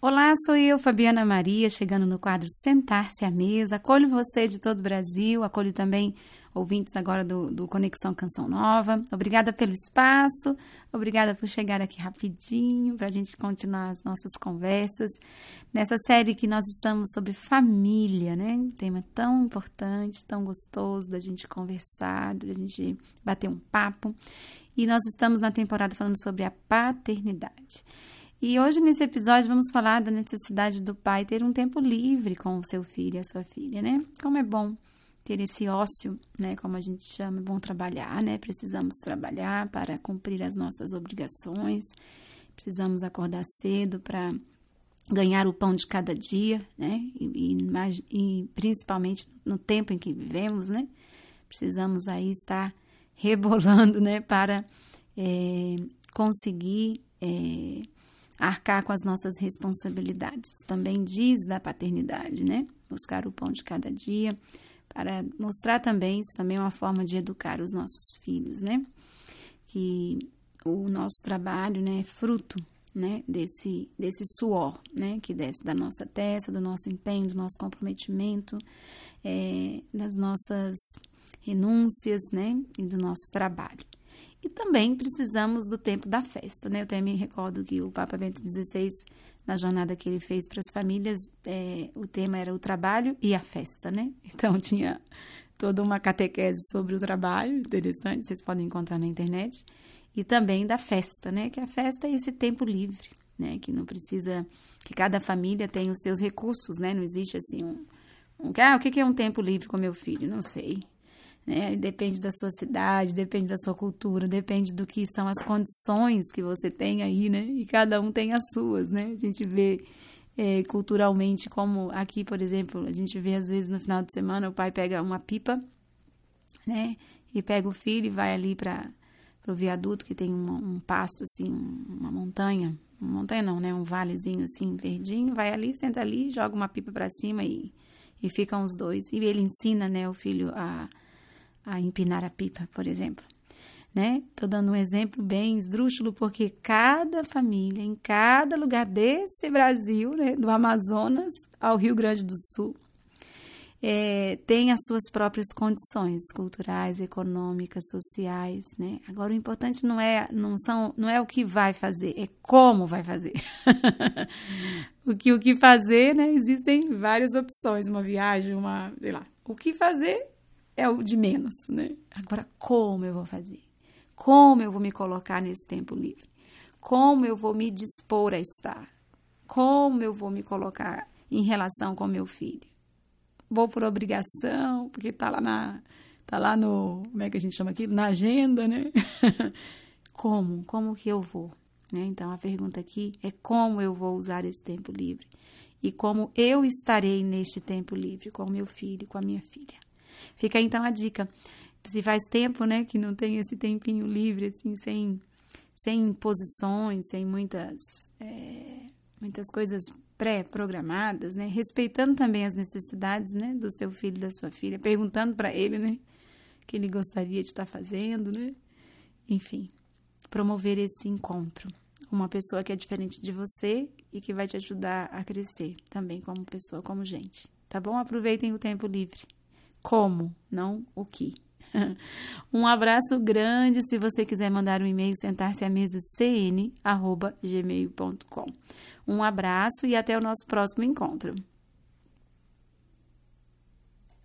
Olá, sou eu, Fabiana Maria, chegando no quadro Sentar-se à Mesa. Acolho você de todo o Brasil, acolho também ouvintes agora do Conexão Canção Nova. Obrigada pelo espaço, obrigada por chegar aqui rapidinho para a gente continuar as nossas conversas. Nessa série que nós estamos sobre família, né? Um tema tão importante, tão gostoso da gente conversar, da gente bater um papo. E nós estamos na temporada falando sobre a paternidade. E hoje, nesse episódio, vamos falar da necessidade do pai ter um tempo livre com o seu filho e a sua filha, né? Como é bom ter esse ócio, né? Como a gente chama, é bom trabalhar, né? Precisamos trabalhar para cumprir as nossas obrigações. Precisamos acordar cedo para ganhar o pão de cada dia, né? E principalmente no tempo em que vivemos, né? Precisamos aí estar rebolando, né? Para conseguir arcar com as nossas responsabilidades. Isso também diz da paternidade, né? Buscar o pão de cada dia, para mostrar também, isso também é uma forma de educar os nossos filhos, né? Que o nosso trabalho, né, é fruto, né, desse suor, né, que desce da nossa testa, do nosso empenho, do nosso comprometimento, das nossas renúncias, né, e do nosso trabalho. E também precisamos do tempo da festa, né? Eu até me recordo que o Papa Bento XVI, na jornada que ele fez para as famílias, o tema era o trabalho e a festa, né? Então, tinha toda uma catequese sobre o trabalho, interessante, vocês podem encontrar na internet, e também da festa, né? Que a festa é esse tempo livre, né? Que não precisa, que cada família tem os seus recursos, né? Não existe assim o que é um tempo livre com meu filho? Não sei. Né? Depende da sua cidade, depende da sua cultura, depende do que são as condições que você tem aí, né? E cada um tem as suas, né? A gente vê culturalmente, como aqui, por exemplo, a gente vê às vezes no final de semana o pai pega uma pipa, né? E pega o filho e vai ali para o viaduto que tem um pasto assim, uma montanha não, né? Um valezinho assim, verdinho, vai ali, senta ali, joga uma pipa para cima e ficam os dois. E ele ensina, né, o filho a empinar a pipa, por exemplo, né? Tô dando um exemplo bem esdrúxulo, porque cada família, em cada lugar desse Brasil, né, do Amazonas ao Rio Grande do Sul, tem as suas próprias condições culturais, econômicas, sociais, né? Agora, o importante não é o que vai fazer, é como vai fazer. O que fazer, né? Existem várias opções, uma viagem, sei lá. O que fazer é o de menos, né? Agora, como eu vou fazer? Como eu vou me colocar nesse tempo livre? Como eu vou me dispor a estar? Como eu vou me colocar em relação com meu filho? Vou por obrigação, porque tá lá no, como é que a gente chama aquilo? Na agenda, né? Como que eu vou? Né? Então, a pergunta aqui é como eu vou usar esse tempo livre? E como eu estarei neste tempo livre com meu filho, com a minha filha? Fica aí, então, a dica. Se faz tempo, né, que não tem esse tempinho livre, assim, sem imposições, sem muitas coisas pré-programadas, né, respeitando também as necessidades, né, do seu filho e da sua filha, perguntando para ele, né, o que ele gostaria de estar fazendo, né, enfim, promover esse encontro. Uma pessoa que é diferente de você e que vai te ajudar a crescer também como pessoa, como gente. Tá bom? Aproveitem o tempo livre. Como, não o que. Um abraço grande. Se você quiser mandar um e-mail, sentar-se à mesa cn@gmail.com. Um abraço e até o nosso próximo encontro.